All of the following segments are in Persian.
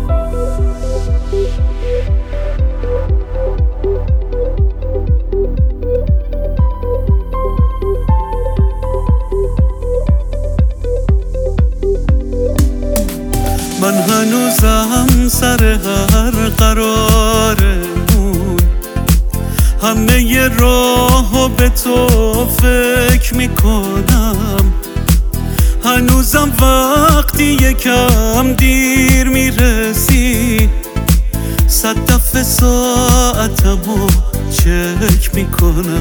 من هنوزم سر هر قرارمون همه راهو به تو فکر میکنم. هنوزم وقتی یکم دیر میرسی 100 دفعه ساعتمو چک میکنم.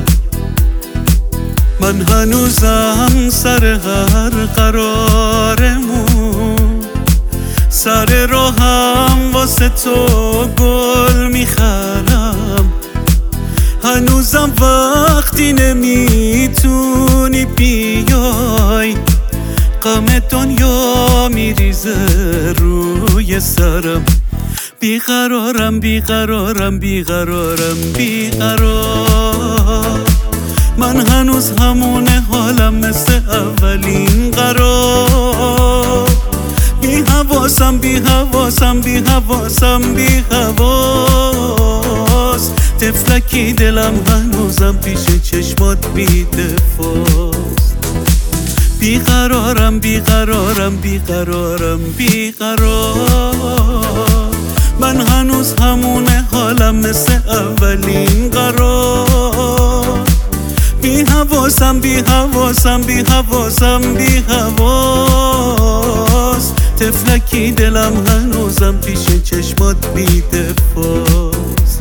من هنوزم سر هر قرارمون سر راهم واسه تو گل میخرم. هنوزم وقتی نمیتونی بیای غم دنیا میریزه روی سرم. بیقرارم بیقرارم بیقرارم بیقرار. من هنوز همونه حالم مثل اولین قرار. بی حواسم بی حواسم بی حواسم بی حواس. تفلکی دلم هنوزم پیش چشمات بی دفاست. بیقرارم بیقرارم بیقرارم بیقرار. من هنوز همونه حالم مثل اولین قرار. بی حواسم بی حواسم بی حواسم بی حواس. تفلکی دلم هنوزم پیش چشمات بی دفاست.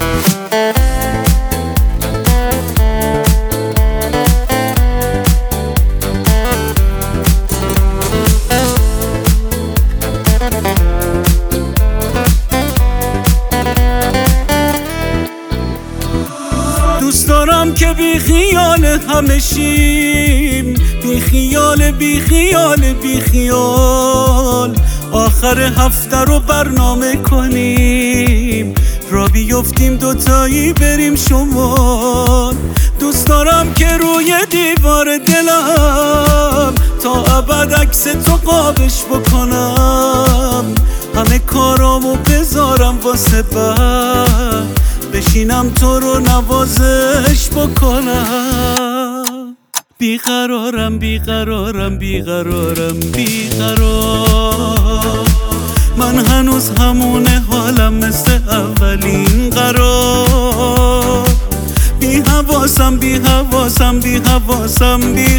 دوست دارم که بی خیال همه شیم، بی خیال بی خیال بی خیال. آخر هفته رو برنامه کنیم، را بیفتیم دوتایی بریم شمال. دوست دارم که روی دیوار دلم تا ابد عکس تو قابش بکنم. همه کارامو بذارم واسه بعد بشینم تو رو نوازش بکنم. بیقرارم بیقرارم بیقرارم بیقرار. من هنوز همونه حالم مثل اولین قرار. بی حواسم بی حواسم بی حواسم بی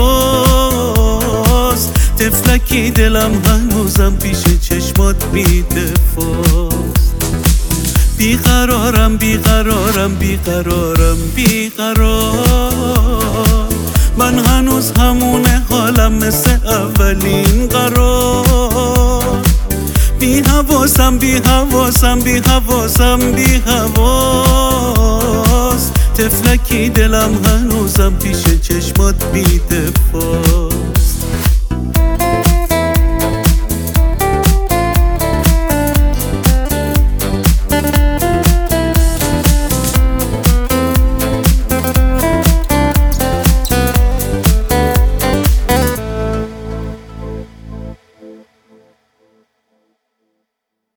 حواس. تفلکی دلم هنوزم پیش چشمات بی دفاست. بیقرارم بیقرارم بیقرارم بیقرار. من هنوز همونه حالم مثل اولین قرار. بی حواسم بی حواسم بی حواسم بی حواس. تفلکی دلم هنوزم پیش چشمات بی دفاست.